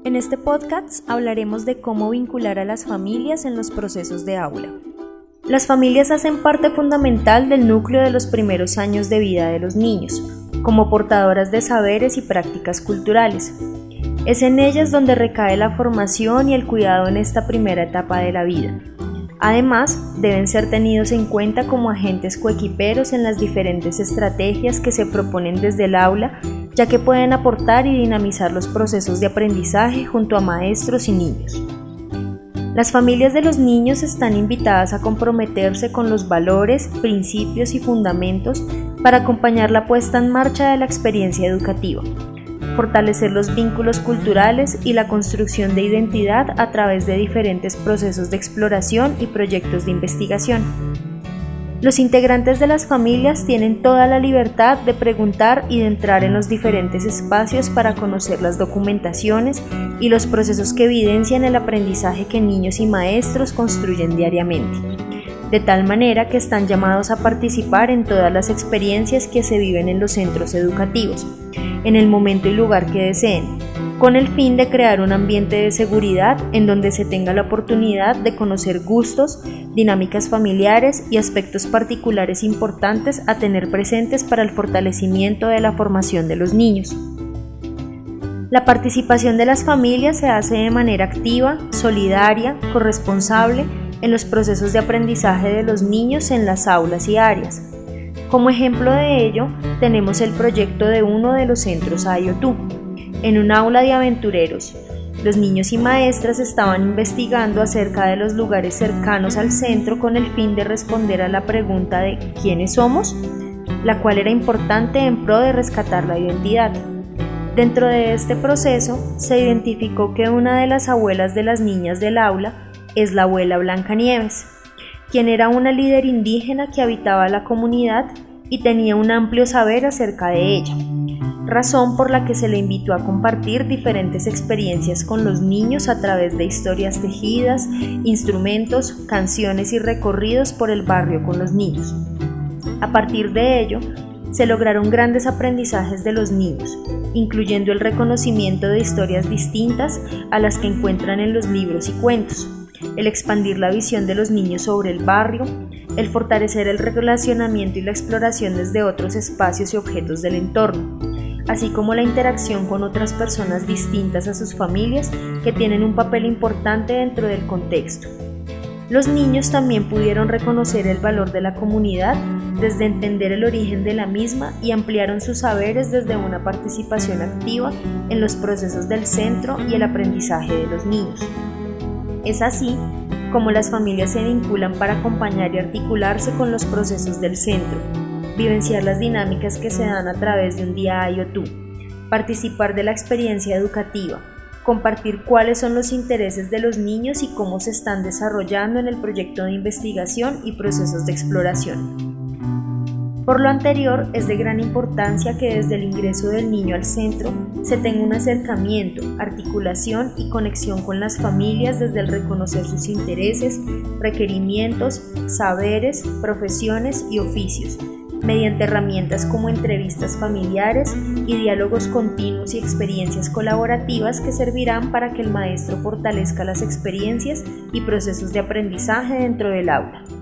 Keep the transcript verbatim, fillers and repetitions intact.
En este podcast hablaremos de cómo vincular a las familias en los procesos de aula. Las familias hacen parte fundamental del núcleo de los primeros años de vida de los niños, como portadoras de saberes y prácticas culturales. Es en ellas donde recae la formación y el cuidado en esta primera etapa de la vida. Además, deben ser tenidos en cuenta como agentes coequiperos en las diferentes estrategias que se proponen desde el aula, ya que pueden aportar y dinamizar los procesos de aprendizaje junto a maestros y niños. Las familias de los niños están invitadas a comprometerse con los valores, principios y fundamentos para acompañar la puesta en marcha de la experiencia educativa, fortalecer los vínculos culturales y la construcción de identidad a través de diferentes procesos de exploración y proyectos de investigación. Los integrantes de las familias tienen toda la libertad de preguntar y de entrar en los diferentes espacios para conocer las documentaciones y los procesos que evidencian el aprendizaje que niños y maestros construyen diariamente, de tal manera que están llamados a participar en todas las experiencias que se viven en los centros educativos, en el momento y lugar que deseen, con el fin de crear un ambiente de seguridad en donde se tenga la oportunidad de conocer gustos, dinámicas familiares y aspectos particulares importantes a tener presentes para el fortalecimiento de la formación de los niños. La participación de las familias se hace de manera activa, solidaria, corresponsable en los procesos de aprendizaje de los niños en las aulas y áreas. Como ejemplo de ello, tenemos el proyecto de uno de los centros I O dos. En un aula de aventureros, los niños y maestras estaban investigando acerca de los lugares cercanos al centro con el fin de responder a la pregunta de ¿quiénes somos?, la cual era importante en pro de rescatar la identidad. Dentro de este proceso, se identificó que una de las abuelas de las niñas del aula es la abuela Blancanieves, quien era una líder indígena que habitaba la comunidad y tenía un amplio saber acerca de ella, razón por la que se le invitó a compartir diferentes experiencias con los niños a través de historias tejidas, instrumentos, canciones y recorridos por el barrio con los niños. A partir de ello, se lograron grandes aprendizajes de los niños, incluyendo el reconocimiento de historias distintas a las que encuentran en los libros y cuentos, el expandir la visión de los niños sobre el barrio, el fortalecer el relacionamiento y la exploración desde otros espacios y objetos del entorno, así como la interacción con otras personas distintas a sus familias que tienen un papel importante dentro del contexto. Los niños también pudieron reconocer el valor de la comunidad desde entender el origen de la misma y ampliaron sus saberes desde una participación activa en los procesos del centro y el aprendizaje de los niños. Es así como las familias se vinculan para acompañar y articularse con los procesos del centro, vivenciar las dinámicas que se dan a través de un día I O dos, participar de la experiencia educativa, compartir cuáles son los intereses de los niños y cómo se están desarrollando en el proyecto de investigación y procesos de exploración. Por lo anterior, es de gran importancia que desde el ingreso del niño al centro se tenga un acercamiento, articulación y conexión con las familias desde el reconocer sus intereses, requerimientos, saberes, profesiones y oficios, mediante herramientas como entrevistas familiares y diálogos continuos y experiencias colaborativas que servirán para que el maestro fortalezca las experiencias y procesos de aprendizaje dentro del aula.